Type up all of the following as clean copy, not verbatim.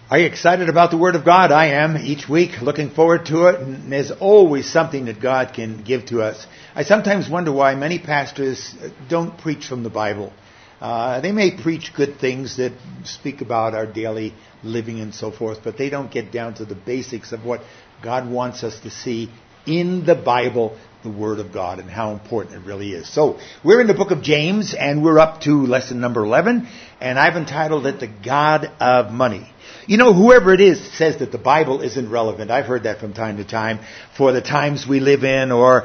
Are you excited about the Word of God? I am. Each week, looking forward to it. And there's always something that God can give to us. I sometimes wonder why many pastors don't preach from the Bible. They may preach good things that speak about our daily living and so forth, but they don't get down to the basics of what God wants us to see in the Bible, the Word of God, and how important it really is. So, we're in the book of James, and we're up to lesson number 11, and I've entitled it, The God of Money. You know, whoever it is says that the Bible isn't relevant. I've heard that from time to time for the times we live in, or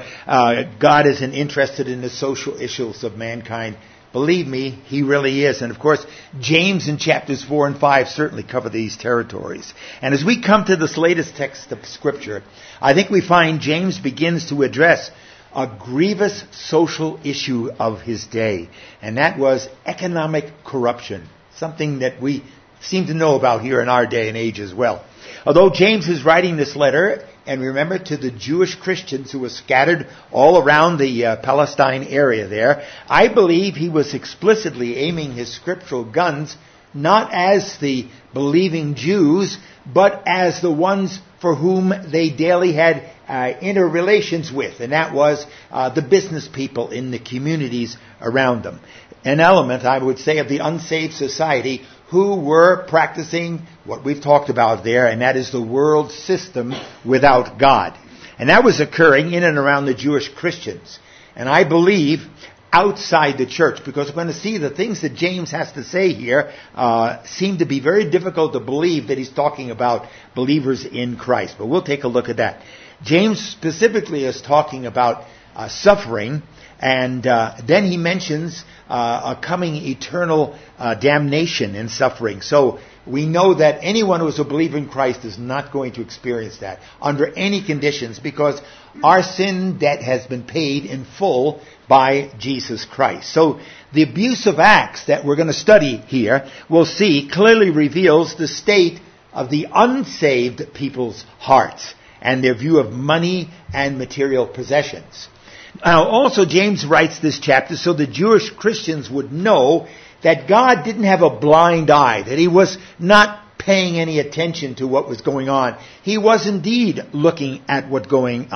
God isn't interested in the social issues of mankind. Believe me, He really is. And of course, James in chapters 4 and 5 certainly cover these territories. And as we come to this latest text of Scripture, I think we find James begins to address a grievous social issue of his day. And that was economic corruption, something that we seem to know about here in our day and age as well. Although James is writing this letter, and remember, to the Jewish Christians who were scattered all around the Palestine area there, I believe he was explicitly aiming his scriptural guns not as the believing Jews, but as the ones for whom they daily had interrelations with, and that was the business people in the communities around them. An element, I would say, of the unsaved society who were practicing what we've talked about there, and that is the world system without God. And that was occurring in and around the Jewish Christians. And I believe outside the church, because we're going to see the things that James has to say here seem to be very difficult to believe that he's talking about believers in Christ. But we'll take a look at that. James specifically is talking about suffering, and then he mentions a coming eternal damnation and suffering. So we know that anyone who is a believer in Christ is not going to experience that under any conditions, because our sin debt has been paid in full by Jesus Christ. So the abusive acts that we're going to study here, we'll see, clearly reveals the state of the unsaved people's hearts and their view of money and material possessions. Now, also, James writes this chapter so the Jewish Christians would know that God didn't have a blind eye, that He was not paying any attention to what was going on. He was indeed looking at what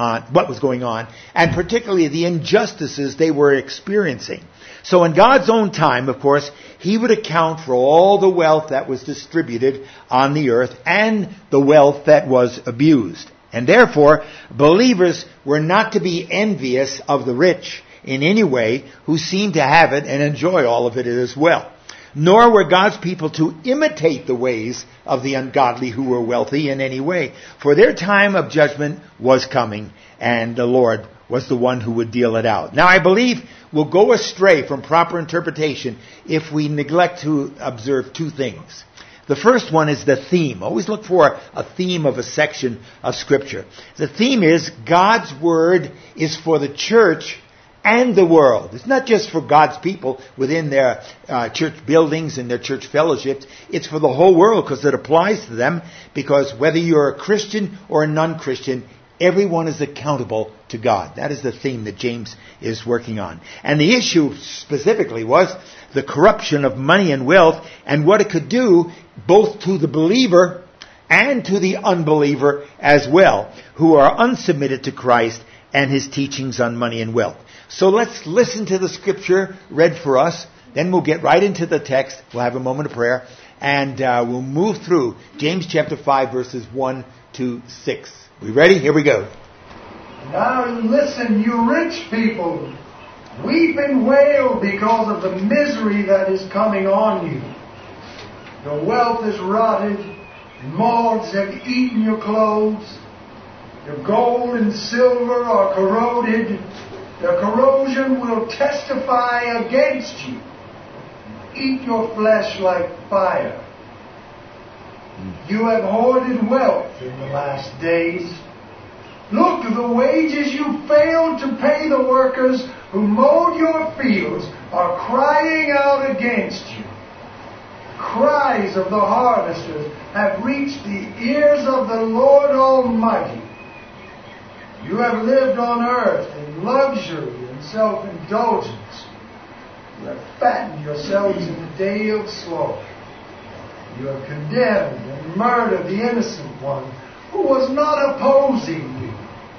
was going on, and particularly the injustices they were experiencing. So in God's own time, of course, He would account for all the wealth that was distributed on the earth and the wealth that was abused. And therefore, believers were not to be envious of the rich in any way who seem to have it and enjoy all of it as well. Nor were God's people to imitate the ways of the ungodly who were wealthy in any way. For their time of judgment was coming, and the Lord was the one who would deal it out. Now, I believe we'll go astray from proper interpretation if we neglect to observe two things. The first one is the theme. Always look for a theme of a section of Scripture. The theme is God's Word is for the church and the world. It's not just for God's people within their church buildings and their church fellowships. It's for the whole world because it applies to them, because whether you're a Christian or a non-Christian, everyone is accountable to God. That is the theme that James is working on. And the issue specifically was the corruption of money and wealth and what it could do both to the believer and to the unbeliever as well, who are unsubmitted to Christ and His teachings on money and wealth. So let's listen to the Scripture read for us. Then we'll get right into the text. We'll have a moment of prayer. And we'll move through James chapter 5, verses 1 to 6. We ready? Here we go. Now listen, you rich people. Weep and wail because of the misery that is coming on you. Your wealth is rotted. Moths have eaten your clothes. Your gold and silver are corroded. Their corrosion will testify against you. Eat your flesh like fire. You have hoarded wealth in the last days. Look, the wages you failed to pay the workers who mowed your fields are crying out against you. Cries of the harvesters have reached the ears of the Lord Almighty. You have lived on earth in luxury and self-indulgence. You have fattened yourselves in the day of slaughter. You have condemned and murder the innocent one who was not opposing you.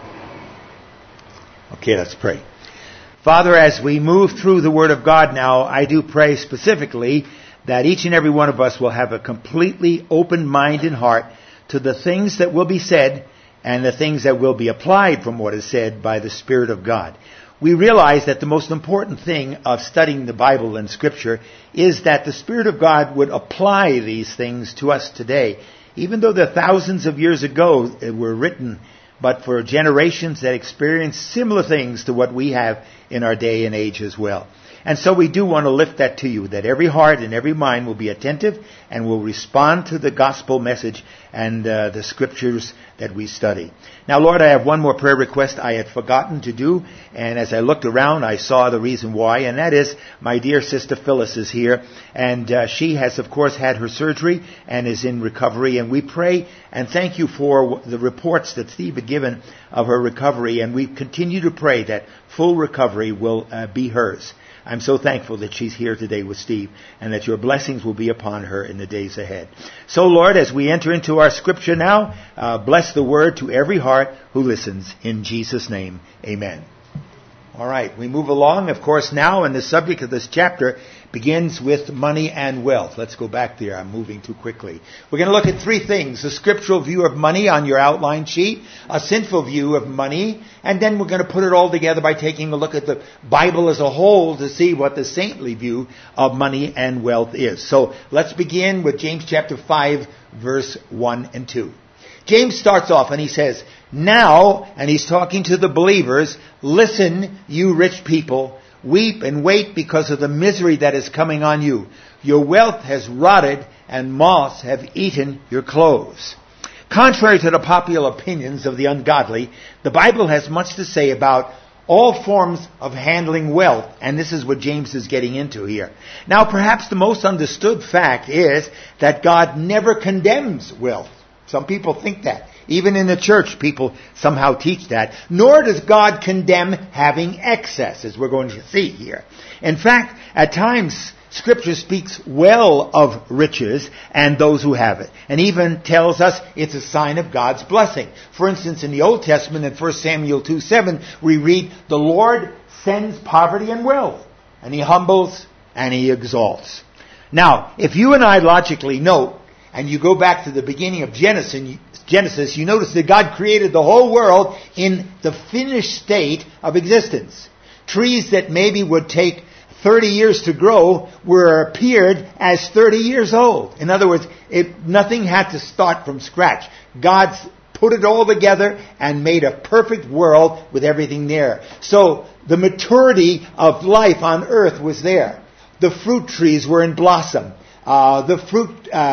Okay, let's pray. Father, as we move through the Word of God now, I do pray specifically that each and every one of us will have a completely open mind and heart to the things that will be said and the things that will be applied from what is said by the Spirit of God. We realize that the most important thing of studying the Bible and Scripture is that the Spirit of God would apply these things to us today. Even though they're thousands of years ago were written, but for generations that experienced similar things to what we have in our day and age as well. And so we do want to lift that to you, that every heart and every mind will be attentive and will respond to the gospel message and the scriptures that we study. Now, Lord, I have one more prayer request I had forgotten to do, and as I looked around, I saw the reason why, and that is my dear sister Phyllis is here, and she has, of course, had her surgery and is in recovery, and we pray and thank you for the reports that Steve had given of her recovery, and we continue to pray that full recovery will be hers. I'm so thankful that she's here today with Steve and that your blessings will be upon her in the days ahead. So, Lord, as we enter into our scripture now, bless the word to every heart who listens. In Jesus' name, amen. All right, we move along, of course, now, and the subject of this chapter begins with money and wealth. Let's go back there. I'm moving too quickly. We're going to look at three things: a scriptural view of money on your outline sheet, a sinful view of money, and then we're going to put it all together by taking a look at the Bible as a whole to see what the saintly view of money and wealth is. So let's begin with James chapter 5, verse 1 and 2. James starts off and he says, "Now," and he's talking to the believers, "listen, you rich people, weep and wait because of the misery that is coming on you. Your wealth has rotted and moths have eaten your clothes." Contrary to the popular opinions of the ungodly, the Bible has much to say about all forms of handling wealth, and this is what James is getting into here. Now, perhaps the most understood fact is that God never condemns wealth. Some people think that. Even in the church, people somehow teach that. Nor does God condemn having excess, as we're going to see here. In fact, at times, Scripture speaks well of riches and those who have it, and even tells us it's a sign of God's blessing. For instance, in the Old Testament, in 1 Samuel 2:7, we read, "The Lord sends poverty and wealth, and He humbles and He exalts." Now, if you and I logically note, and you go back to the beginning of Genesis, you notice that God created the whole world in the finished state of existence. Trees that maybe would take 30 years to grow appeared as 30 years old. In other words, nothing had to start from scratch. God put it all together and made a perfect world with everything there. So the maturity of life on earth was there. The fruit trees were in blossom. The fruit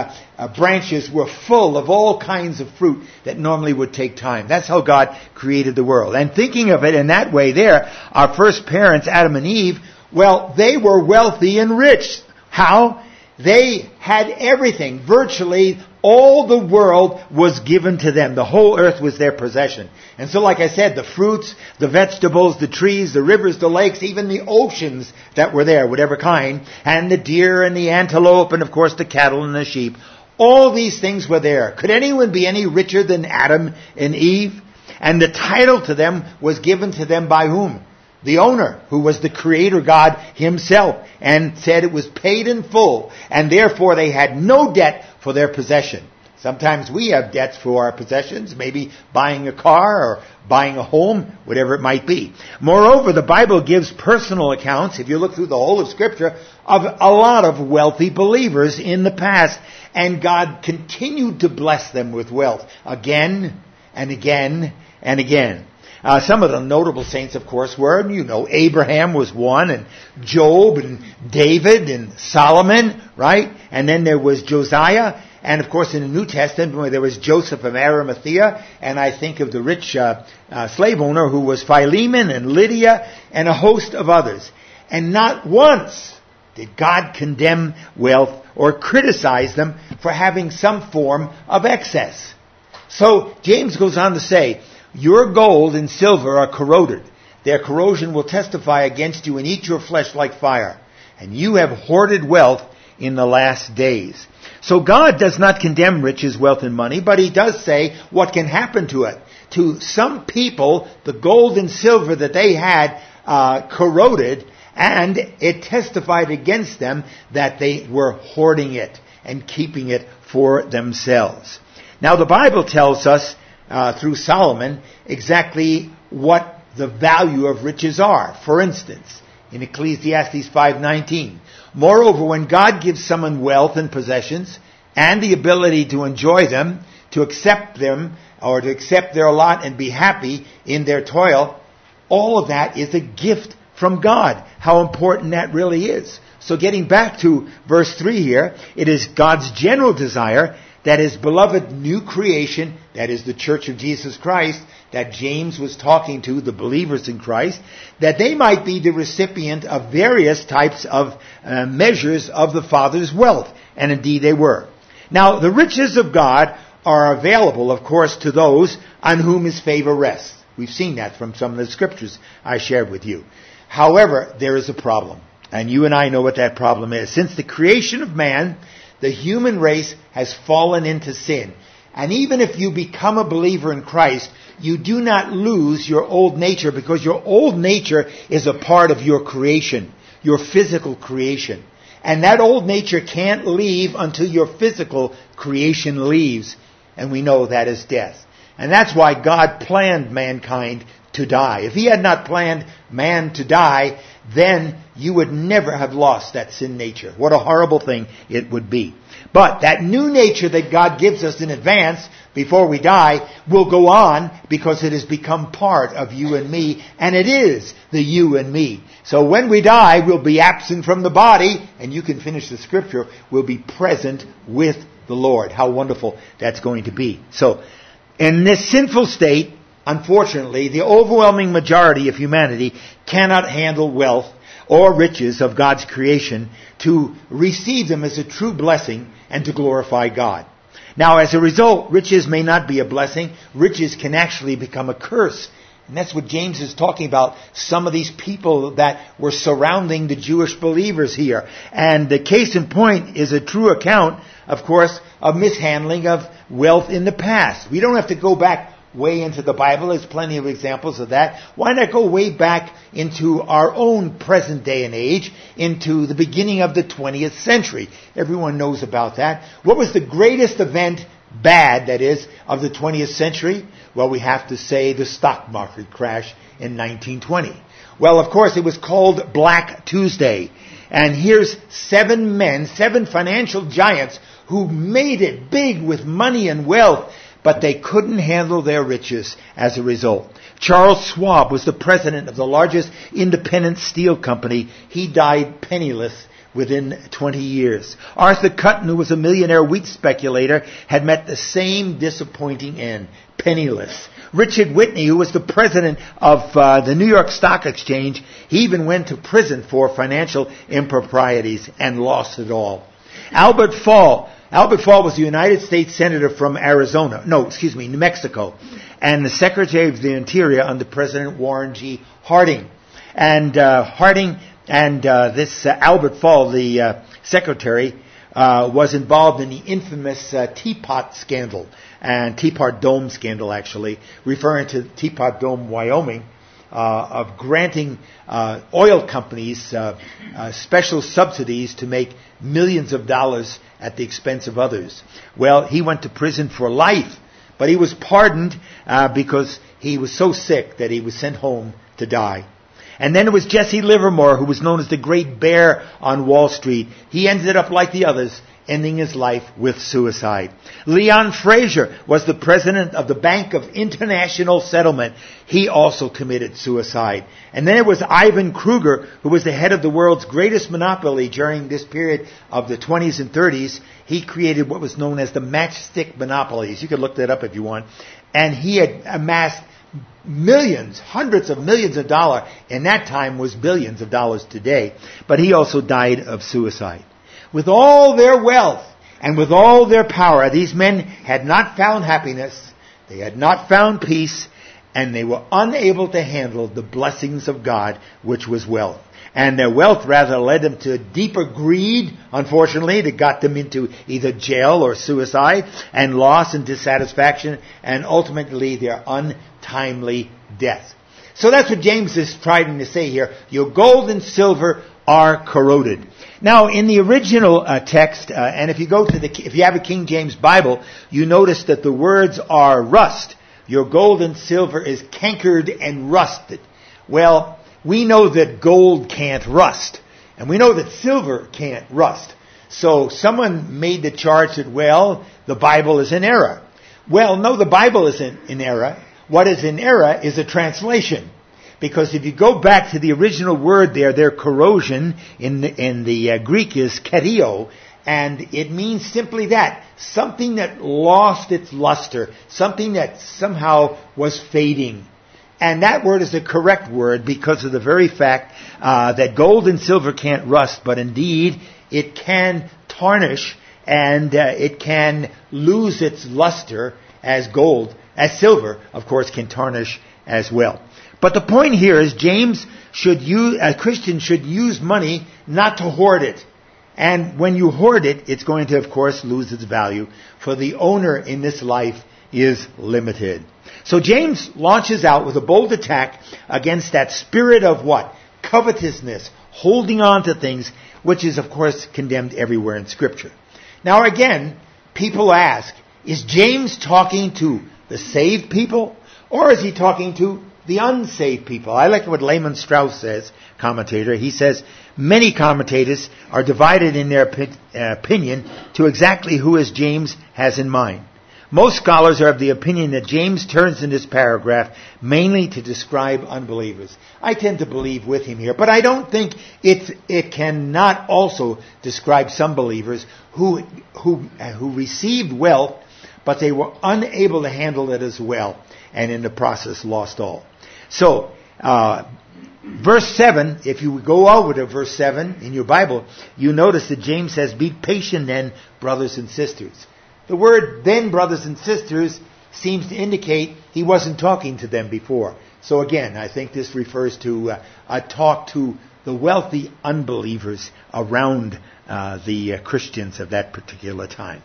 branches were full of all kinds of fruit that normally would take time. That's how God created the world. And thinking of it in that way there, our first parents, Adam and Eve, well, they were wealthy and rich. How? They had everything. Virtually all the world was given to them. The whole earth was their possession. And so, like I said, the fruits, the vegetables, the trees, the rivers, the lakes, even the oceans that were there, whatever kind, and the deer and the antelope, and of course the cattle and the sheep, all these things were there. Could anyone be any richer than Adam and Eve? And the title to them was given to them by whom? The owner, who was the Creator God Himself, and said it was paid in full, and therefore they had no debt for their possession. Sometimes we have debts for our possessions, maybe buying a car or buying a home, whatever it might be. Moreover, the Bible gives personal accounts, if you look through the whole of Scripture, of a lot of wealthy believers in the past, and God continued to bless them with wealth again and again and again. Some of the notable saints, of course, were, Abraham was one, and Job, and David, and Solomon, right? And then there was Josiah, and of course in the New Testament where there was Joseph of Arimathea, and I think of the rich slave owner who was Philemon and Lydia, and a host of others. And not once did God condemn wealth or criticize them for having some form of excess. So James goes on to say, "Your gold and silver are corroded. Their corrosion will testify against you and eat your flesh like fire. And you have hoarded wealth in the last days. So God does not condemn riches, wealth, and money, but He does say what can happen to it. To some people, the gold and silver that they had corroded, and it testified against them that they were hoarding it and keeping it for themselves. Now the Bible tells us through Solomon exactly what the value of riches are. For instance, in Ecclesiastes 5:19, moreover, when God gives someone wealth and possessions and the ability to enjoy them, to accept them, or to accept their lot and be happy in their toil, all of that is a gift from God. How important that really is. So getting back to verse 3 here, it is God's general desire that His beloved new creation, that is the Church of Jesus Christ, that James was talking to, the believers in Christ, that they might be the recipient of various types of measures of the Father's wealth. And indeed they were. Now, the riches of God are available, of course, to those on whom His favor rests. We've seen that from some of the scriptures I shared with you. However, there is a problem. And you and I know what that problem is. Since the creation of man, the human race has fallen into sin. And even if you become a believer in Christ, you do not lose your old nature, because your old nature is a part of your creation, your physical creation. And that old nature can't leave until your physical creation leaves. And we know that is death. And that's why God planned mankind to die. If He had not planned man to die, then you would never have lost that sin nature. What a horrible thing it would be. But that new nature that God gives us in advance, before we die, will go on because it has become part of you and me, and it is the you and me. So when we die, we'll be absent from the body, and you can finish the scripture, we'll be present with the Lord. How wonderful that's going to be. So, in this sinful state, unfortunately, the overwhelming majority of humanity cannot handle wealth or riches of God's creation to receive them as a true blessing and to glorify God. Now, as a result, riches may not be a blessing. Riches can actually become a curse. And that's what James is talking about. Some of these people that were surrounding the Jewish believers here. And the case in point is a true account, of course, of mishandling of wealth in the past. We don't have to go back way into the Bible. There's plenty of examples of that. Why not go way back into our own present day and age, into the beginning of the 20th century? Everyone knows about that. What was the greatest event, bad that is, of the 20th century? Well, we have to say the stock market crash in 1920. Well, of course, it was called Black Tuesday. And here's 7 men, 7 financial giants who made it big with money and wealth, but they couldn't handle their riches as a result. Charles Schwab was the president of the largest independent steel company. He died penniless within 20 years. Arthur Cutten, who was a millionaire wheat speculator, had met the same disappointing end, penniless. Richard Whitney, who was the president of the New York Stock Exchange, he even went to prison for financial improprieties and lost it all. Albert Fall was the United States Senator from New Mexico, and the Secretary of the Interior under President Warren G. Harding. And Albert Fall, the Secretary, was involved in the infamous Teapot scandal, and Teapot Dome scandal, actually, referring to Teapot Dome, Wyoming, of granting oil companies special subsidies to make millions of dollars at the expense of others. Well, he went to prison for life, but he was pardoned because he was so sick that he was sent home to die. And then it was Jesse Livermore, who was known as the Great Bear on Wall Street. He ended up like the others, ending his life with suicide. Leon Fraser was the president of the Bank of International Settlement. He also committed suicide. And then it was Ivan Kruger, who was the head of the world's greatest monopoly during this period of the 20s and 30s. He created what was known as the matchstick monopolies. You can look that up if you want. And he had amassed millions, hundreds of millions of dollars. In that time was billions of dollars today. But he also died of suicide. With all their wealth and with all their power, these men had not found happiness, they had not found peace, and they were unable to handle the blessings of God, which was wealth. And their wealth rather led them to deeper greed, unfortunately, that got them into either jail or suicide, and loss and dissatisfaction, and ultimately their untimely death. So that's what James is trying to say here. Your gold and silver are corroded. Now, in the original text, and if you have a King James Bible, you notice that the words are rust. Your gold and silver is cankered and rusted. Well, we know that gold can't rust, and we know that silver can't rust. So someone made the charge that, well, the Bible is in error. Well, no, the Bible isn't in error. What is in error is a translation. Because if you go back to the original word there, their corrosion in the Greek is kerio, and it means simply that, something that lost its luster, something that somehow was fading. And that word is the correct word because of the very fact that gold and silver can't rust, but indeed it can tarnish and it can lose its luster as silver, of course, can tarnish as well. But the point here is a Christian should use money not to hoard it. And when you hoard it, it's going to, of course, lose its value, for the owner in this life is limited. So James launches out with a bold attack against that spirit of what? Covetousness, holding on to things, which is, of course, condemned everywhere in Scripture. Now again, people ask, is James talking to the saved people, or is he talking to the unsaved people? I like what Lehman Strauss says, commentator. He says, many commentators are divided in their opinion to exactly who as James has in mind. Most scholars are of the opinion that James turns in this paragraph mainly to describe unbelievers. I tend to believe with him here, but I don't think it cannot also describe some believers who received wealth, but they were unable to handle it as well, and in the process lost all. So, verse 7, if you go over to verse 7 in your Bible, you notice that James says, be patient then, brothers and sisters. The word then, brothers and sisters, seems to indicate he wasn't talking to them before. So again, I think this refers to a talk to the wealthy unbelievers around the Christians of that particular time.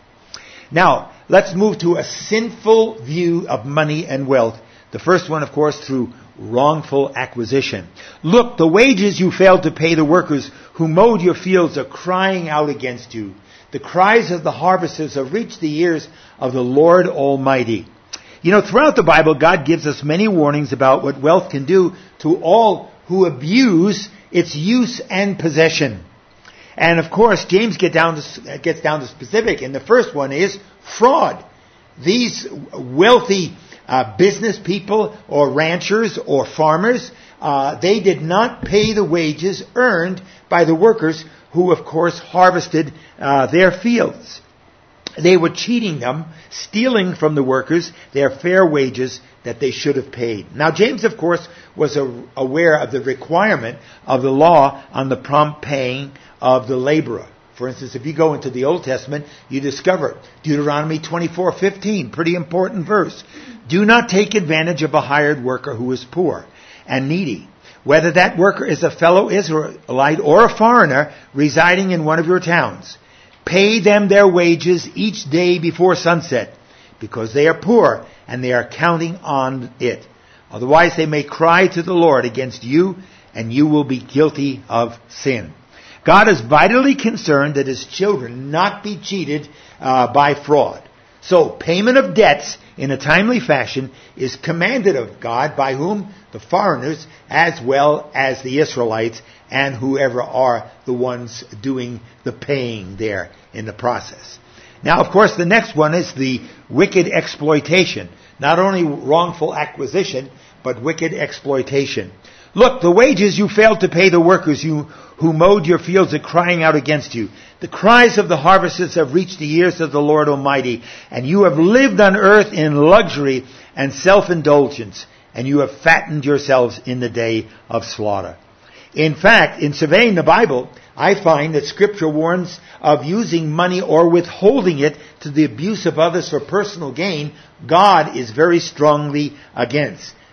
Now, let's move to a sinful view of money and wealth. The first one, of course, through wrongful acquisition. Look, the wages you failed to pay the workers who mowed your fields are crying out against you. The cries of the harvesters have reached the ears of the Lord Almighty. You know, throughout the Bible, God gives us many warnings about what wealth can do to all who abuse its use and possession. And of course, James gets down to specific, and the first one is fraud. These wealthy business people or ranchers or farmers, they did not pay the wages earned by the workers who, of course, harvested their fields. They were cheating them, stealing from the workers their fair wages that they should have paid. Now, James, of course, was aware of the requirement of the law on the prompt paying of the laborer. For instance, if you go into the Old Testament, you discover Deuteronomy 24:15, pretty important verse. Do not take advantage of a hired worker who is poor and needy, whether that worker is a fellow Israelite or a foreigner residing in one of your towns. Pay them their wages each day before sunset, because they are poor and they are counting on it. Otherwise they may cry to the Lord against you, and you will be guilty of sin. God is vitally concerned that His children not be cheated by fraud. So payment of debts in a timely fashion is commanded of God, by whom? The foreigners as well as the Israelites and whoever are the ones doing the paying there in the process. Now, of course, the next one is the wicked exploitation. Not only wrongful acquisition, but wicked exploitation. Look, the wages you failed to pay the workers who mowed your fields are crying out against you. The cries of the harvesters have reached the ears of the Lord Almighty, and you have lived on earth in luxury and self-indulgence, and you have fattened yourselves in the day of slaughter. In fact, in surveying the Bible, I find that Scripture warns of using money or withholding it to the abuse of others for personal gain. God is very strongly against.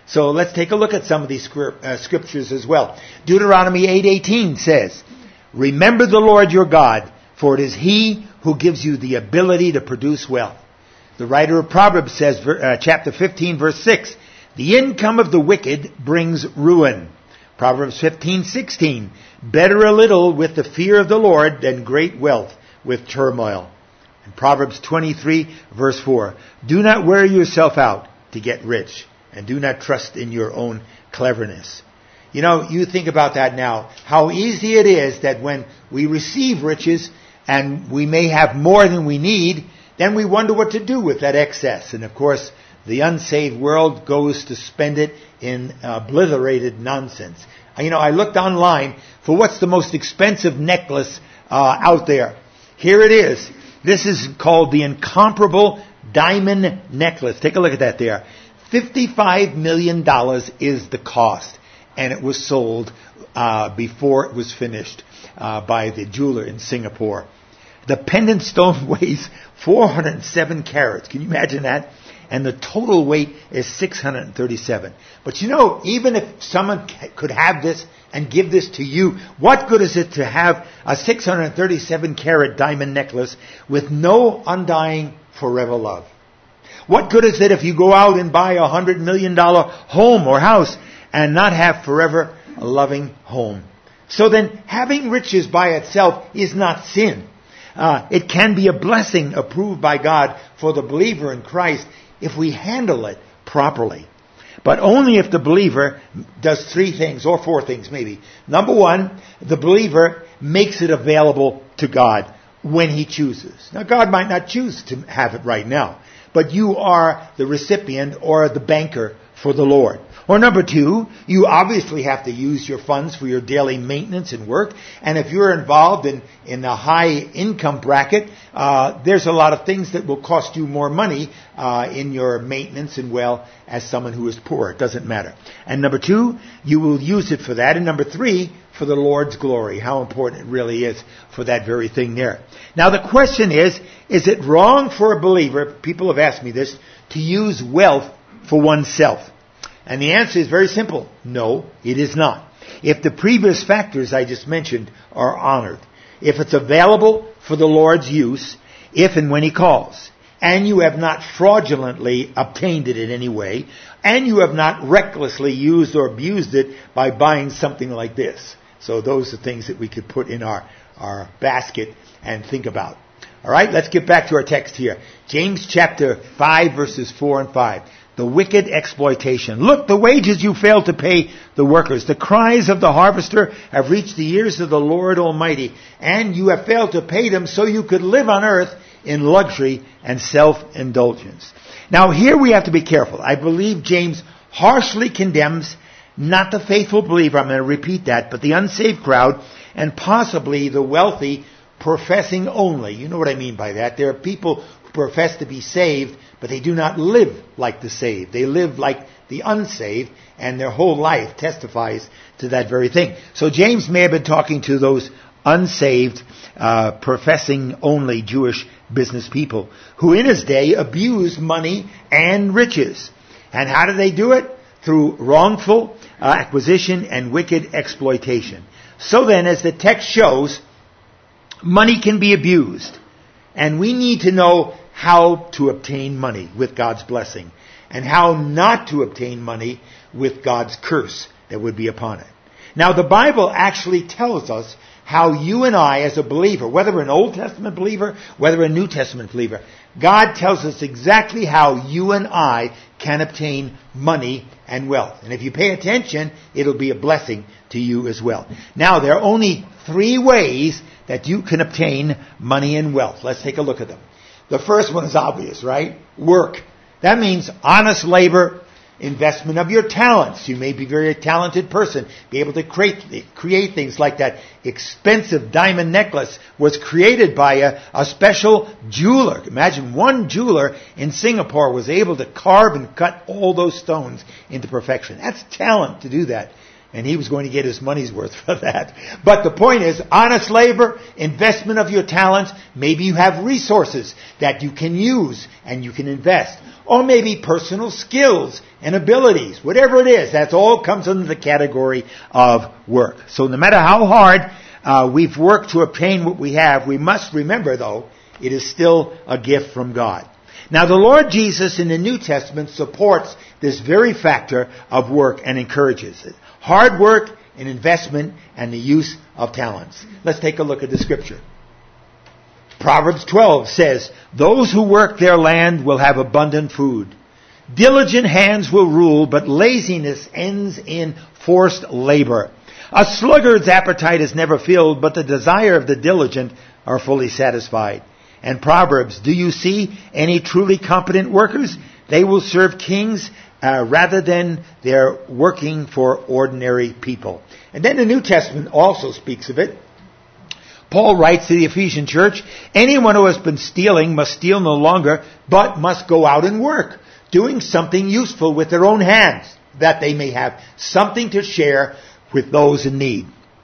So let's take a look at some of these scriptures as well. Deuteronomy 8:18 says, "Remember the Lord your God, for it is He who gives you the ability to produce wealth." The writer of Proverbs says, chapter 15, verse 6, "The income of the wicked brings ruin." Proverbs 15:16, "Better a little with the fear of the Lord than great wealth with turmoil." And Proverbs 23, verse 4, "Do not wear yourself out to get rich, and do not trust in your own cleverness." You know, you think about that now, how easy it is that when we receive riches and we may have more than we need, then we wonder what to do with that excess. And of course, the unsaved world goes to spend it in obliterated nonsense. You know, I looked online for what's the most expensive necklace out there. Here it is. This is called the Incomparable Diamond Necklace. Take a look at that there. $55 million is the cost. And it was sold before it was finished by the jeweler in Singapore. The pendant stone weighs 407 carats. Can you imagine that? And the total weight is 637. But you know, even if someone could have this and give this to you, what good is it to have a 637 carat diamond necklace with no undying forever love? What good is it if you go out and buy a $100 million home or house and not have forever a loving home? So then, having riches by itself is not sin. It can be a blessing approved by God for the believer in Christ if we handle it properly. But only if the believer does 3 things, or 4 things maybe. Number 1, the believer makes it available to God when he chooses. Now, God might not choose to have it right now, but you are the recipient or the banker for the Lord. Or number 2, you obviously have to use your funds for your daily maintenance and work. And if you're involved in a high income bracket, there's a lot of things that will cost you more money in your maintenance and well as someone who is poor. It doesn't matter. And number 2, you will use it for that. And number 3, for the Lord's glory. How important it really is for that very thing there. Now the question is it wrong for a believer, people have asked me this, to use wealth for oneself? And the answer is very simple. No, it is not. If the previous factors I just mentioned are honored, if it's available for the Lord's use, if and when He calls, and you have not fraudulently obtained it in any way, and you have not recklessly used or abused it by buying something like this. So those are things that we could put in our basket and think about. All right, let's get back to our text here. James chapter 5, verses 4 and 5. The wicked exploitation. Look, the wages you failed to pay the workers. The cries of the harvester have reached the ears of the Lord Almighty, and you have failed to pay them so you could live on earth in luxury and self-indulgence. Now here we have to be careful. I believe James harshly condemns not the faithful believer, I'm going to repeat that, but the unsaved crowd, and possibly the wealthy professing only. You know what I mean by that. There are people who profess to be saved, but they do not live like the saved. They live like the unsaved, and their whole life testifies to that very thing. So James may have been talking to those unsaved, professing only Jewish business people who in his day abused money and riches. And how do they do it? Through wrongful acquisition and wicked exploitation. So then, as the text shows, money can be abused. And we need to know how to obtain money with God's blessing, and how not to obtain money with God's curse that would be upon it. Now, the Bible actually tells us how you and I, as a believer, whether we're an Old Testament believer, whether we're a New Testament believer, God tells us exactly how you and I can obtain money and wealth. And if you pay attention, it'll be a blessing to you as well. Now, there are only 3 ways that you can obtain money and wealth. Let's take a look at them. The first one is obvious, right? Work. That means honest labor, investment of your talents. You may be a very talented person, be able to create things like that expensive diamond necklace was created by a special jeweler. Imagine one jeweler in Singapore was able to carve and cut all those stones into perfection. That's talent to do that. And he was going to get his money's worth for that. But the point is, honest labor, investment of your talents. Maybe you have resources that you can use and you can invest. Or maybe personal skills and abilities. Whatever it is, that all comes under the category of work. So no matter how hard we've worked to obtain what we have, we must remember, though, it is still a gift from God. Now, the Lord Jesus in the New Testament supports this very factor of work and encourages it. Hard work and investment and the use of talents. Let's take a look at the scripture. Proverbs 12 says, "Those who work their land will have abundant food. Diligent hands will rule, but laziness ends in forced labor. A sluggard's appetite is never filled, but the desire of the diligent are fully satisfied." And Proverbs, "Do you see any truly competent workers? They will serve kings rather than they're working for ordinary people." And then the New Testament also speaks of it. Paul writes to the Ephesian church, "Anyone who has been stealing must steal no longer, but must go out and work, doing something useful with their own hands, that they may have something to share with those in need."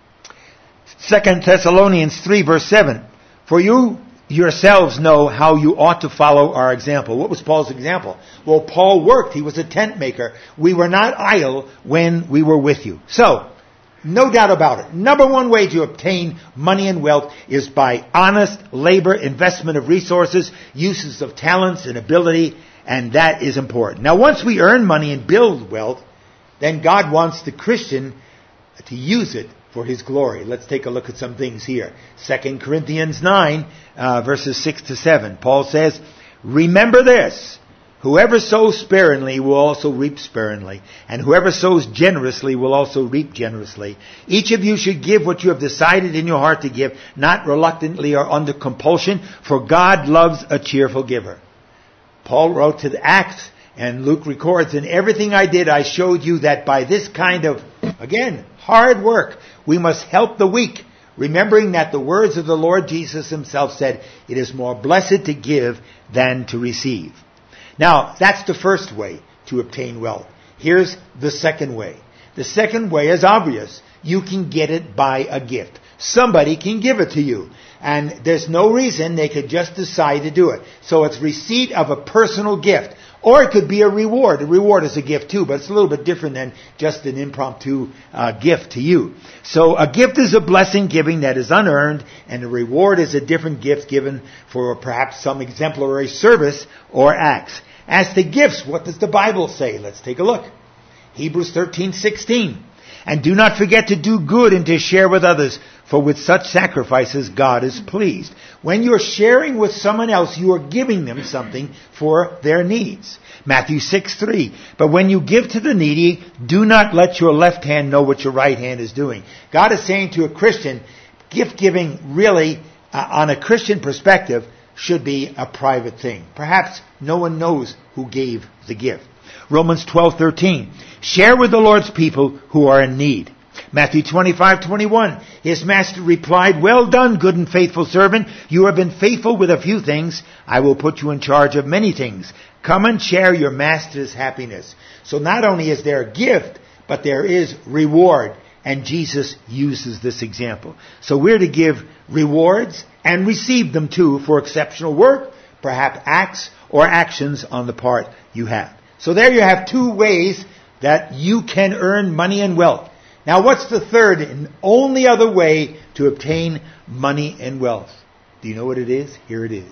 2 Thessalonians 3 verse 7, "For you yourselves know how you ought to follow our example." What was Paul's example? Well, Paul worked. He was a tent maker. We were not idle when we were with you. So, no doubt about it. Number one way to obtain money and wealth is by honest labor, investment of resources, uses of talents and ability, and that is important. Now, once we earn money and build wealth, then God wants the Christian to use it for His glory. Let's take a look at some things here. 2 Corinthians 9, verses 6 to 7. Paul says, "Remember this, whoever sows sparingly will also reap sparingly, and whoever sows generously will also reap generously. Each of you should give what you have decided in your heart to give, not reluctantly or under compulsion, for God loves a cheerful giver." Paul wrote to the Acts, and Luke records, "In everything I did, I showed you that by this kind of," again, hard work, "we must help the weak, remembering that the words of the Lord Jesus Himself said, 'It is more blessed to give than to receive.'" Now, that's the first way to obtain wealth. Here's the second way. The second way is obvious. You can get it by a gift. Somebody can give it to you. And there's no reason they could just decide to do it. So it's receipt of a personal gift. Or it could be a reward. A reward is a gift too, but it's a little bit different than just an impromptu gift to you. So a gift is a blessing giving that is unearned, and a reward is a different gift given for perhaps some exemplary service or acts. As to gifts, what does the Bible say? Let's take a look. Hebrews 13:16. "And do not forget to do good and to share with others, for with such sacrifices God is pleased." When you're sharing with someone else, you are giving them something for their needs. Matthew 6:3. "But when you give to the needy, do not let your left hand know what your right hand is doing." God is saying to a Christian, gift giving really, on a Christian perspective, should be a private thing. Perhaps no one knows who gave the gift. Romans 12:13. "Share with the Lord's people who are in need." Matthew 25:21. "His master replied, 'Well done, good and faithful servant. You have been faithful with a few things. I will put you in charge of many things. Come and share your master's happiness.'" So not only is there a gift, but there is reward. And Jesus uses this example. So we're to give rewards and receive them too for exceptional work, perhaps acts or actions on the part you have. So there you have two ways that you can earn money and wealth. Now what's the third and only other way to obtain money and wealth? Do you know what it is? Here it is.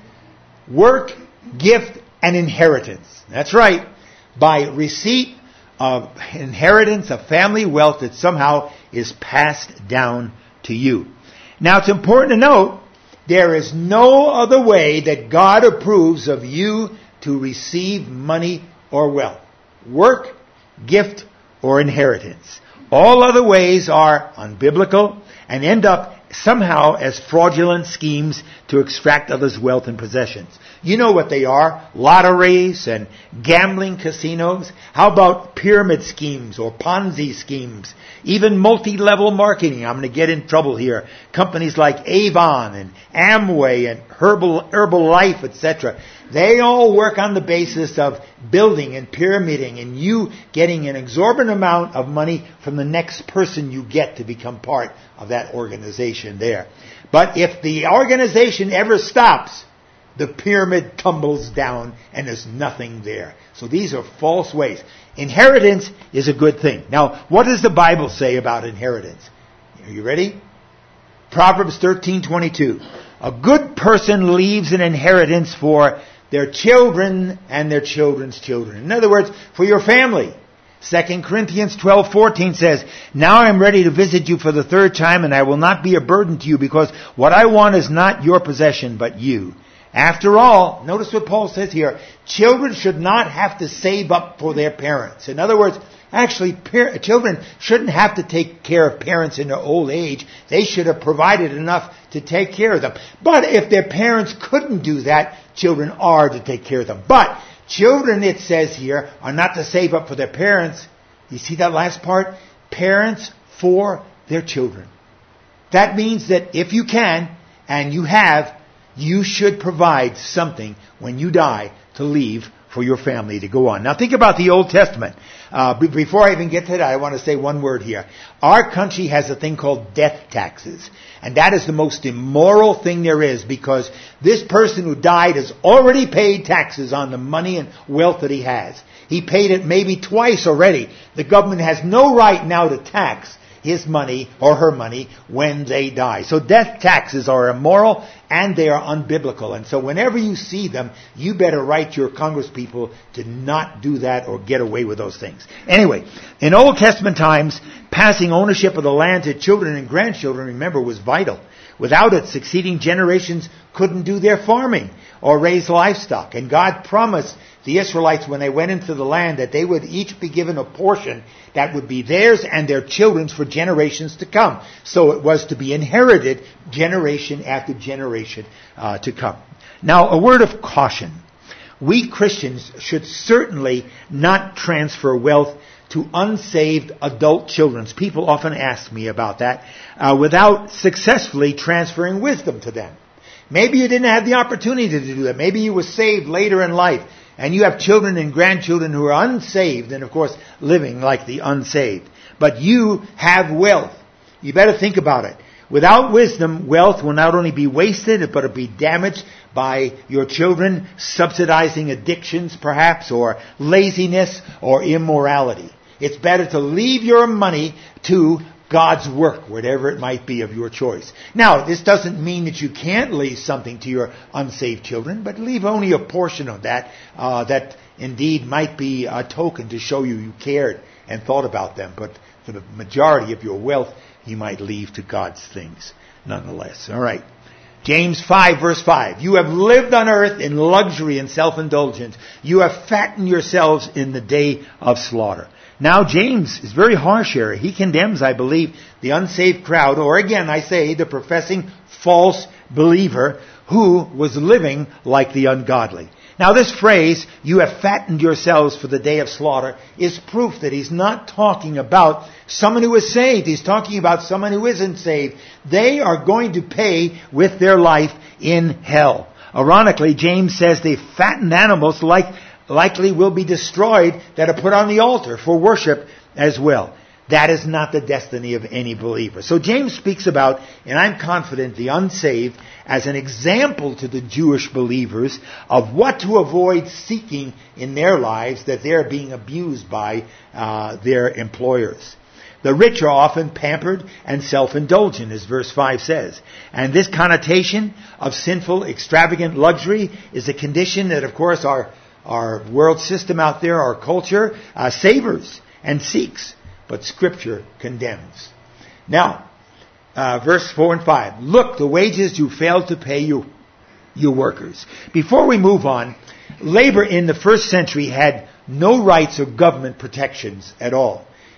Work, gift, and inheritance. That's right. By receipt of inheritance, of family wealth that somehow is passed down to you. Now it's important to note, there is no other way that God approves of you to receive money or wealth. Work, gift, or inheritance. All other ways are unbiblical and end up somehow as fraudulent schemes to extract others' wealth and possessions. You know what they are: lotteries and gambling casinos. How about pyramid schemes or Ponzi schemes? Even multi-level marketing. I'm going to get in trouble here. Companies like Avon and Amway and Herbalife, etc. They all work on the basis of building and pyramiding and you getting an exorbitant amount of money from the next person you get to become part of that organization there. But if the organization ever stops, the pyramid tumbles down and there's nothing there. So these are false ways. Inheritance is a good thing. Now, what does the Bible say about inheritance? Are you ready? Proverbs 13:22. A good person leaves an inheritance for their children and their children's children. In other words, for your family. 2 Corinthians 12:14 says, now I am ready to visit you for the third time, and I will not be a burden to you, because what I want is not your possession, but you. After all, notice what Paul says here, children should not have to save up for their parents. In other words, actually, children shouldn't have to take care of parents in their old age. They should have provided enough to take care of them. But if their parents couldn't do that, children are to take care of them. But children, it says here, are not to save up for their parents. You see that last part? Parents for their children. That means that if you can, and you have, you should provide something when you die to leave for your family to go on. Now think about the Old Testament. Before I even get to that, I want to say one word here. Our country has a thing called death taxes. And that is the most immoral thing there is, because this person who died has already paid taxes on the money and wealth that he has. He paid it maybe twice already. The government has no right now to tax his money or her money when they die. So death taxes are immoral and they are unbiblical. And so whenever you see them, you better write your congresspeople to not do that or get away with those things. Anyway, in Old Testament times, passing ownership of the land to children and grandchildren, remember, was vital. Without it, succeeding generations couldn't do their farming or raise livestock. And God promised the Israelites when they went into the land that they would each be given a portion that would be theirs and their children's for generations to come. So it was to be inherited generation after generation to come. Now, a word of caution. We Christians should certainly not transfer wealth to unsaved adult children. People often ask me about that, without successfully transferring wisdom to them. Maybe you didn't have the opportunity to do that. Maybe you were saved later in life, and you have children and grandchildren who are unsaved, and of course living like the unsaved. But you have wealth. You better think about it. Without wisdom, wealth will not only be wasted, but it'll be damaged by your children subsidizing addictions, perhaps, or laziness, or immorality. It's better to leave your money to God's work, whatever it might be of your choice. Now, this doesn't mean that you can't leave something to your unsaved children, but leave only a portion of that, that indeed might be a token to show you cared and thought about them. But for the majority of your wealth, you might leave to God's things nonetheless. All right. James 5 verse 5. You have lived on earth in luxury and self-indulgence. You have fattened yourselves in the day of slaughter. Now James is very harsh here. He condemns, I believe, the unsaved crowd, or again I say, the professing false believer who was living like the ungodly. Now this phrase, you have fattened yourselves for the day of slaughter, is proof that he's not talking about someone who is saved. He's talking about someone who isn't saved. They are going to pay with their life in hell. Ironically, James says they fattened animals likely will be destroyed that are put on the altar for worship as well. That is not the destiny of any believer. So James speaks about, and I'm confident, the unsaved as an example to the Jewish believers of what to avoid seeking in their lives that they're being abused by their employers. The rich are often pampered and self-indulgent, as verse 5 says. And this connotation of sinful, extravagant luxury is a condition that, of course, our world system out there, our culture, savors and seeks. But Scripture condemns. Now, verse 4 and 5. Look, the wages you failed to pay your workers. Before we move on, labor in the first century had no rights or government protections at all.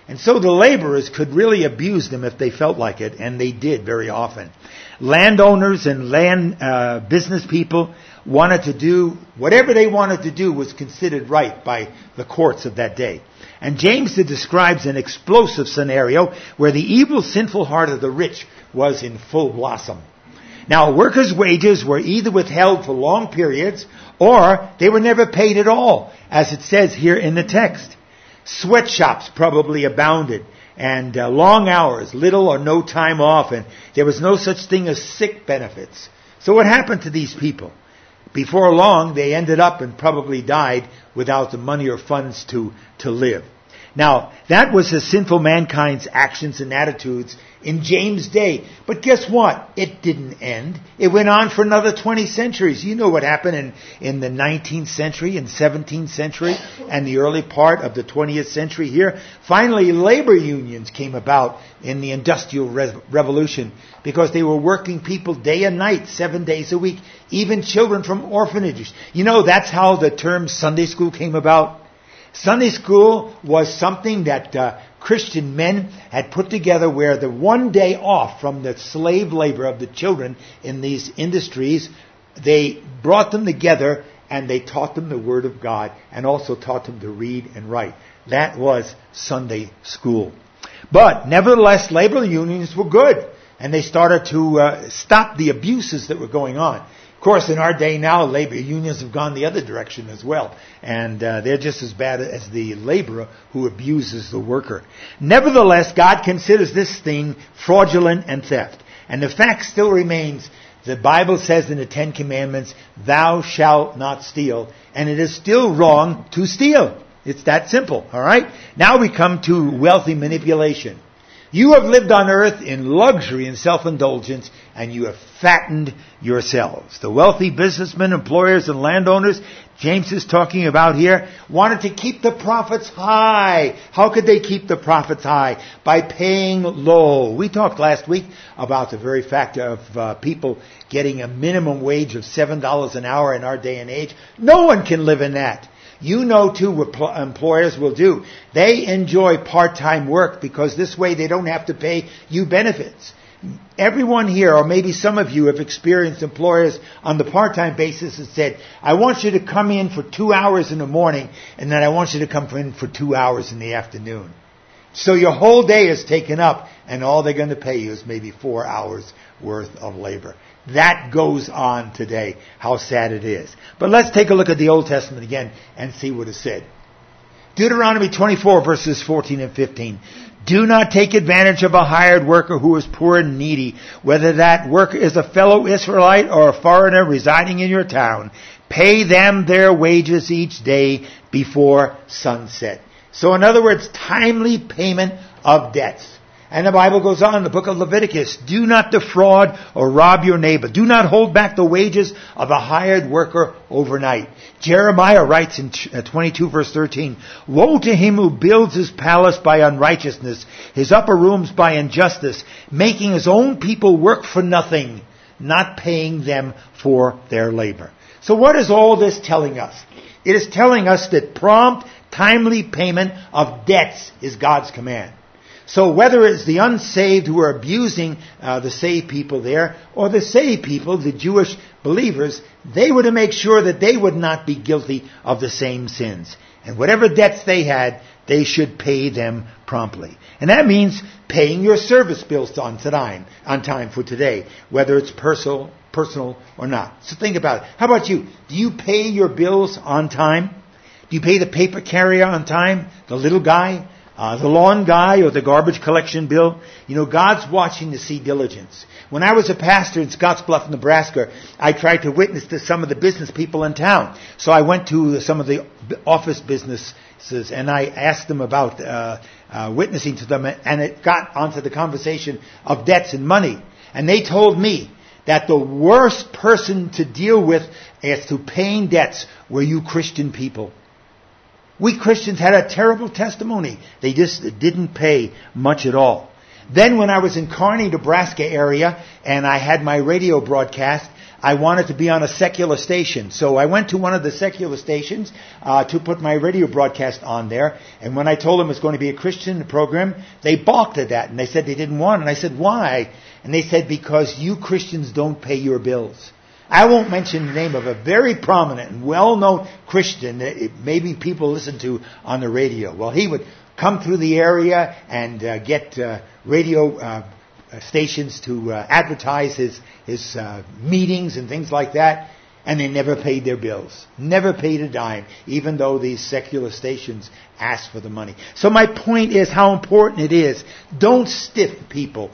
And so the laborers could really abuse them if they felt like it, and they did very often. Landowners and land business people wanted to do whatever they wanted to do was considered right by the courts of that day. And James describes an explosive scenario where the evil, sinful heart of the rich was in full blossom. Now, workers' wages were either withheld for long periods or they were never paid at all, as it says here in the text. Sweatshops probably abounded, and long hours, little or no time off, and there was no such thing as sick benefits. So what happened to these people? Before long, they ended up and probably died without the money or funds to live. Now, that was the sinful mankind's actions and attitudes in James' day. But guess what? It didn't end. It went on for another 20 centuries. You know what happened in the 19th century and 17th century and the early part of the 20th century here. Finally, labor unions came about in the Industrial Revolution because they were working people day and night, 7 days a week, even children from orphanages. You know, that's how the term Sunday school came about. Sunday school was something that Christian men had put together where the one day off from the slave labor of the children in these industries, they brought them together and they taught them the Word of God and also taught them to read and write. That was Sunday school. But nevertheless, labor unions were good, and they started to stop the abuses that were going on. Of course, in our day now, labor unions have gone the other direction as well. And they're just as bad as the laborer who abuses the worker. Nevertheless, God considers this thing fraudulent and theft. And the fact still remains, the Bible says in the Ten Commandments, thou shalt not steal. And it is still wrong to steal. It's that simple, all right? Now we come to wealthy manipulation. You have lived on earth in luxury and self-indulgence, and you have fattened yourselves. The wealthy businessmen, employers, and landowners James is talking about here wanted to keep the profits high. How could they keep the profits high? By paying low. We talked last week about the very fact of people getting a minimum wage of $7 an hour in our day and age. No one can live in that. You know, too, what employers will do. They enjoy part-time work because this way they don't have to pay you benefits. Everyone here, or maybe some of you, have experienced employers on the part-time basis that said, I want you to come in for 2 hours in the morning, and then I want you to come in for 2 hours in the afternoon. So your whole day is taken up, and all they're going to pay you is maybe 4 hours worth of labor. That goes on today. How sad it is. But let's take a look at the Old Testament again and see what is said. Deuteronomy 24 verses 14 and 15. Do not take advantage of a hired worker who is poor and needy, whether that worker is a fellow Israelite or a foreigner residing in your town. Pay them their wages each day before sunset. So in other words, timely payment of debts. And the Bible goes on in the book of Leviticus, do not defraud or rob your neighbor. Do not hold back the wages of a hired worker overnight. Jeremiah writes in 22 verse 13, woe to him who builds his palace by unrighteousness, his upper rooms by injustice, making his own people work for nothing, not paying them for their labor. So what is all this telling us? It is telling us that prompt, timely payment of debts is God's command. So whether it's the unsaved who are abusing the saved people there, or the saved people, the Jewish believers, they were to make sure that they would not be guilty of the same sins. And whatever debts they had, they should pay them promptly. And that means paying your service bills on time for today, whether it's personal or not. So think about it. How about you? Do you pay your bills on time? Do you pay the paper carrier on time? The little guy? The lawn guy or the garbage collection bill? You know, God's watching to see diligence. When I was a pastor in Scottsbluff, Nebraska, I tried to witness to some of the business people in town. So I went to some of the office businesses and I asked them about witnessing to them, and it got onto the conversation of debts and money. And they told me that the worst person to deal with as to paying debts were you Christian people. We Christians had a terrible testimony. They just didn't pay much at all. Then when I was in Kearney, Nebraska area, and I had my radio broadcast, I wanted to be on a secular station. So I went to one of the secular stations to put my radio broadcast on there. And when I told them it was going to be a Christian program, they balked at that. And they said they didn't want it. And I said, why? And they said, because you Christians don't pay your bills. I won't mention the name of a very prominent and well-known Christian that maybe people listen to on the radio. Well, he would come through the area and get radio stations to advertise his meetings and things like that, and they never paid their bills. Never paid a dime, even though these secular stations asked for the money. So my point is how important it is. Don't stiff people.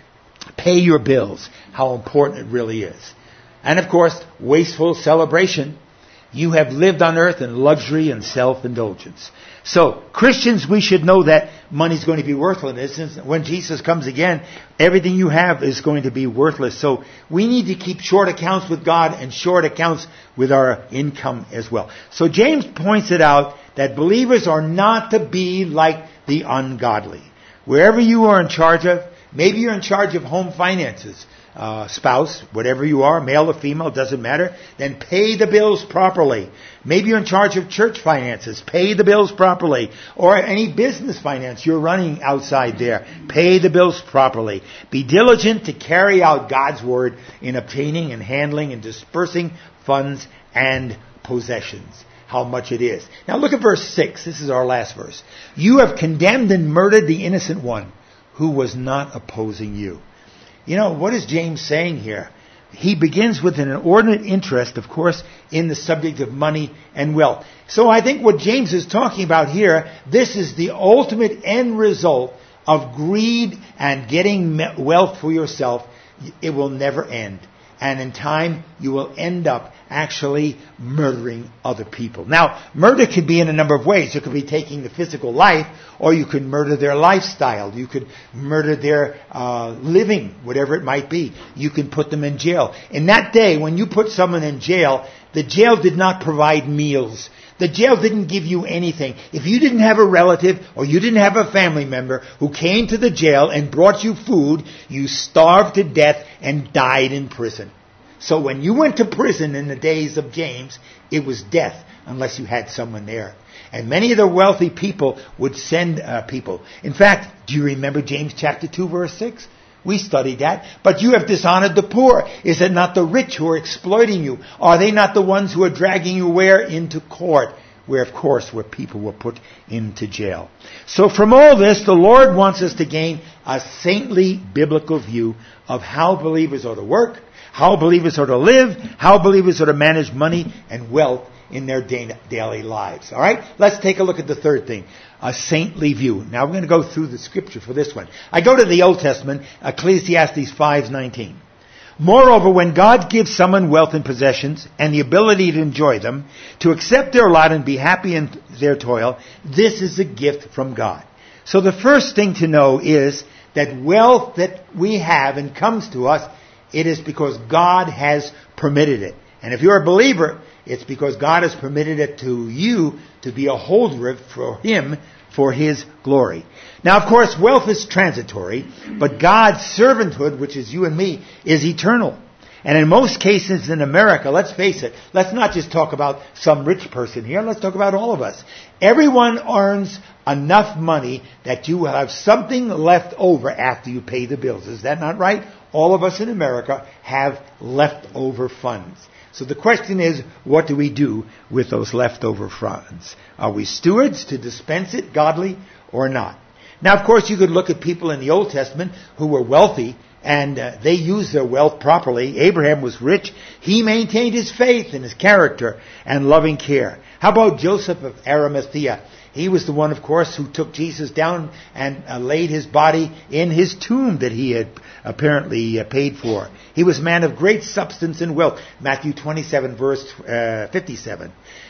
Pay your bills. How important it really is. And of course, wasteful celebration. You have lived on earth in luxury and self-indulgence. So, Christians, we should know that money's going to be worthless. When Jesus comes again, everything you have is going to be worthless. So, we need to keep short accounts with God and short accounts with our income as well. So, James points it out that believers are not to be like the ungodly. Wherever you are in charge of, maybe you're in charge of home finances, spouse, whatever you are, male or female, doesn't matter, then pay the bills properly. Maybe you're in charge of church finances, pay the bills properly. Or any business finance you're running outside there, pay the bills properly. Be diligent to carry out God's word in obtaining and handling and dispersing funds and possessions. How much it is. Now look at verse 6. This is our last verse. You have condemned and murdered the innocent one who was not opposing you. You know, what is James saying here? He begins with an inordinate interest, of course, in the subject of money and wealth. So I think what James is talking about here, this is the ultimate end result of greed and getting wealth for yourself. It will never end. And in time, you will end up actually murdering other people. Now, murder could be in a number of ways. It could be taking the physical life, or you could murder their lifestyle. You could murder their living, whatever it might be. You can put them in jail. In that day, when you put someone in jail, the jail did not provide meals. The jail didn't give you anything. If you didn't have a relative or you didn't have a family member who came to the jail and brought you food, you starved to death and died in prison. So when you went to prison in the days of James, it was death unless you had someone there. And many of the wealthy people would send people. In fact, do you remember James chapter 2 verse 6? We studied that. But you have dishonored the poor. Is it not the rich who are exploiting you? Are they not the ones who are dragging you where? Into court. Where, of course, where people were put into jail. So from all this, the Lord wants us to gain a saintly biblical view of how believers ought to work, how believers ought to live, how believers ought to manage money and wealth in their daily lives. All right? Let's take a look at the third thing. A saintly view. Now we're going to go through the scripture for this one. I go to the Old Testament, Ecclesiastes 5:19. Moreover, when God gives someone wealth and possessions and the ability to enjoy them, to accept their lot and be happy in their toil, this is a gift from God. So the first thing to know is that wealth that we have and comes to us, it is because God has permitted it. And if you're a believer, it's because God has permitted it to you to be a holder of it for Him, for His glory. Now, of course, wealth is transitory, but God's servanthood, which is you and me, is eternal. And in most cases in America, let's face it, let's not just talk about some rich person here, let's talk about all of us. Everyone earns enough money that you will have something left over after you pay the bills. Is that not right? All of us in America have leftover funds. So the question is, what do we do with those leftover funds? Are we stewards to dispense it godly or not? Now, of course, you could look at people in the Old Testament who were wealthy and they used their wealth properly. Abraham was rich. He maintained his faith and his character and loving care. How about Joseph of Arimathea? He was the one, of course, who took Jesus down and laid his body in his tomb that he had apparently paid for. He was a man of great substance and wealth. Matthew 27, verse 57.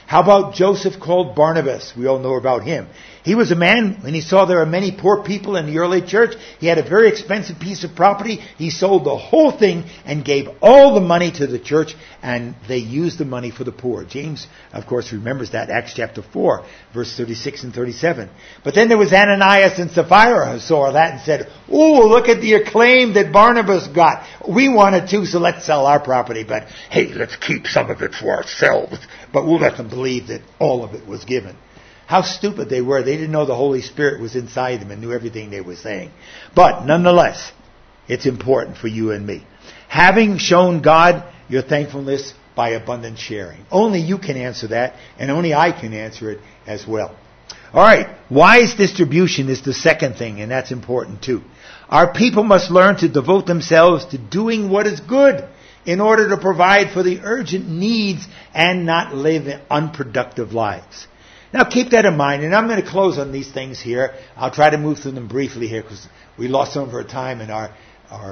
How about Joseph called Barnabas? We all know about him. He was a man, when he saw there were many poor people in the early church, he had a very expensive piece of property. He sold the whole thing and gave all the money to the church, and they used the money for the poor. James, of course, remembers that, Acts chapter 4, verse 36 and 37. But then there was Ananias and Sapphira who saw that and said, "Oh, look at the acclaim that Barnabas got. We want it too, so let's sell our property, but hey, let's keep some of it for ourselves." But we'll let them believe that all of it was given. How stupid they were. They didn't know the Holy Spirit was inside them and knew everything they were saying. But nonetheless, it's important for you and me. Having shown God your thankfulness by abundant sharing. Only you can answer that, and only I can answer it as well. All right, wise distribution is the second thing, and that's important too. Our people must learn to devote themselves to doing what is good in order to provide for the urgent needs and not live unproductive lives. Now keep that in mind, and I'm going to close on these things here. I'll try to move through them briefly here because we lost some of our time in our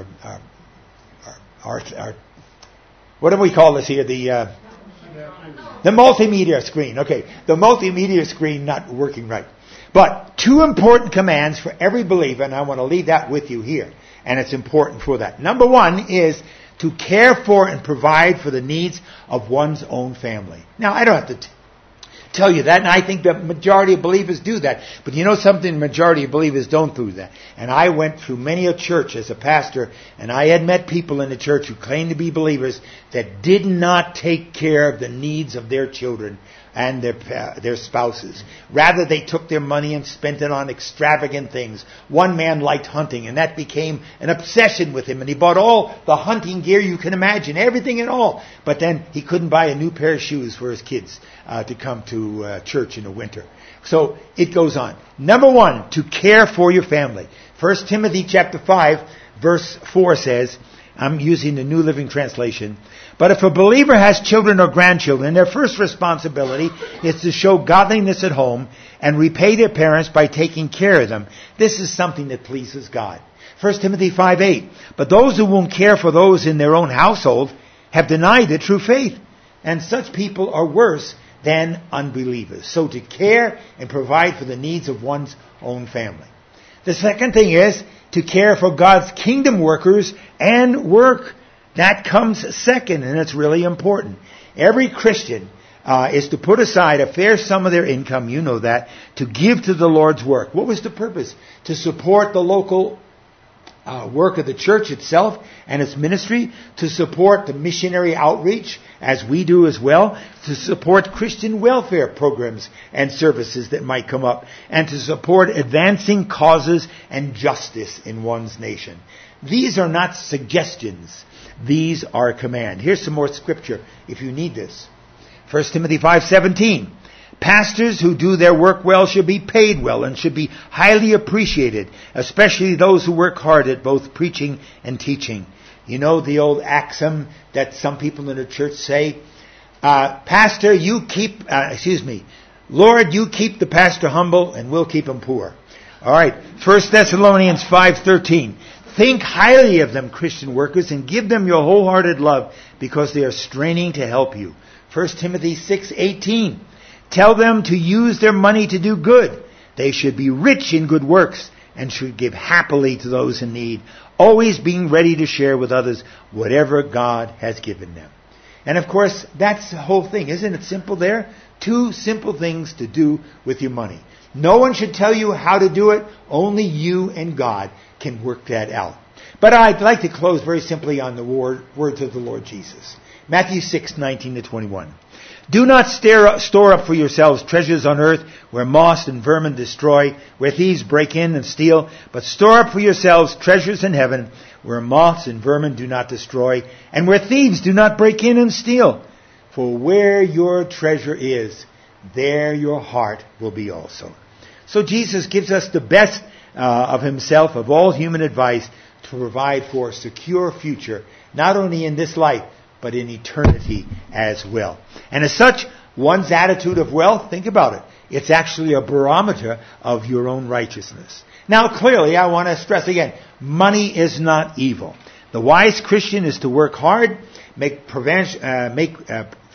what do we call this here? The multimedia screen. Okay, the multimedia screen not working right. But two important commands for every believer, and I want to leave that with you here, and it's important for that. Number one is to care for and provide for the needs of one's own family. Now, I don't have to tell you that, and I think the majority of believers do that. But you know something? The majority of believers don't do that. And I went through many a church as a pastor, and I had met people in the church who claimed to be believers that did not take care of the needs of their children and their spouses. Rather, they took their money and spent it on extravagant things. One man liked hunting, and that became an obsession with him. And he bought all the hunting gear you can imagine, everything and all. But then he couldn't buy a new pair of shoes for his kids to come to church in the winter. So it goes on. Number one, to care for your family. 1 Timothy chapter 5, verse 4 says, I'm using the New Living Translation, but if a believer has children or grandchildren, their first responsibility is to show godliness at home and repay their parents by taking care of them. This is something that pleases God. 1 Timothy 5:8. But those who won't care for those in their own household have denied the true faith, and such people are worse than unbelievers. So to care and provide for the needs of one's own family. The second thing is to care for God's kingdom workers and work. That comes second, and it's really important. Every Christian is to put aside a fair sum of their income, you know that, to give to the Lord's work. What was the purpose? To support the local work of the church itself and its ministry, to support the missionary outreach, as we do as well, to support Christian welfare programs and services that might come up, and to support advancing causes and justice in one's nation. These are not suggestions. These are a command. Here's some more scripture if you need this. 1 Timothy 5:17. Pastors who do their work well should be paid well and should be highly appreciated, especially those who work hard at both preaching and teaching. You know the old axiom that some people in the church say, Pastor, Lord, you keep the pastor humble and we'll keep him poor. All right, 1 Thessalonians 5:13. Think highly of them, Christian workers, and give them your wholehearted love because they are straining to help you. 1 Timothy 6:18. Tell them to use their money to do good. They should be rich in good works and should give happily to those in need, always being ready to share with others whatever God has given them. And of course, that's the whole thing. Isn't it simple there? Two simple things to do with your money. No one should tell you how to do it. Only you and God can work that out. But I'd like to close very simply on the words of the Lord Jesus. Matthew 6:19-21. Do not store up for yourselves treasures on earth where moth and vermin destroy, where thieves break in and steal, but store up for yourselves treasures in heaven where moths and vermin do not destroy, and where thieves do not break in and steal. For where your treasure is, there your heart will be also. So Jesus gives us the best of himself, of all human advice, to provide for a secure future, not only in this life, but in eternity as well. And as such, one's attitude of wealth, think about it. It's actually a barometer of your own righteousness. Now, clearly, I want to stress again, money is not evil. The wise Christian is to work hard, make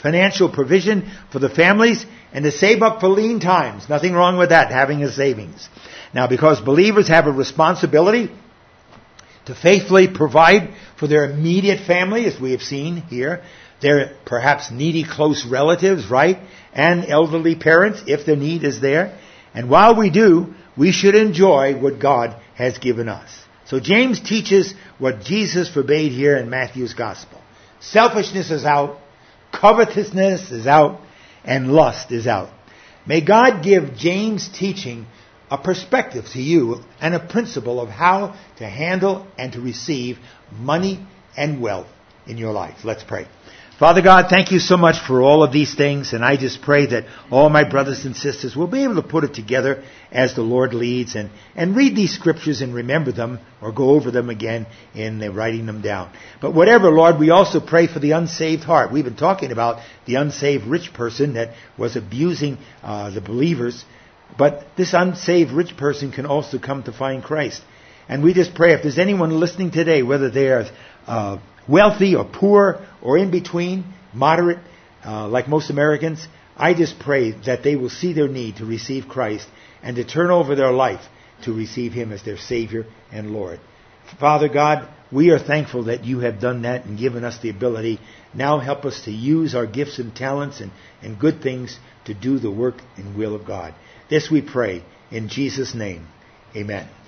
financial provision for the families, and to save up for lean times. Nothing wrong with that, having a savings. Now, because believers have a responsibility to faithfully provide for their immediate family, as we have seen here, their perhaps needy close relatives, right? And elderly parents, if the need is there. And while we do, we should enjoy what God has given us. So James teaches what Jesus forbade here in Matthew's Gospel. Selfishness is out, covetousness is out, and lust is out. May God give James' teaching a perspective to you and a principle of how to handle and to receive money and wealth in your life. Let's pray. Father God, thank you so much for all of these things, and I just pray that all my brothers and sisters will be able to put it together as the Lord leads and read these scriptures and remember them or go over them again in writing them down. But whatever, Lord, we also pray for the unsaved heart. We've been talking about the unsaved rich person that was abusing the believers, but this unsaved rich person can also come to find Christ. And we just pray if there's anyone listening today, whether they are wealthy or poor or in between, moderate, like most Americans, I just pray that they will see their need to receive Christ and to turn over their life to receive Him as their Savior and Lord. Father God, we are thankful that you have done that and given us the ability. Now help us to use our gifts and talents and good things to do the work and will of God. This we pray in Jesus' name. Amen.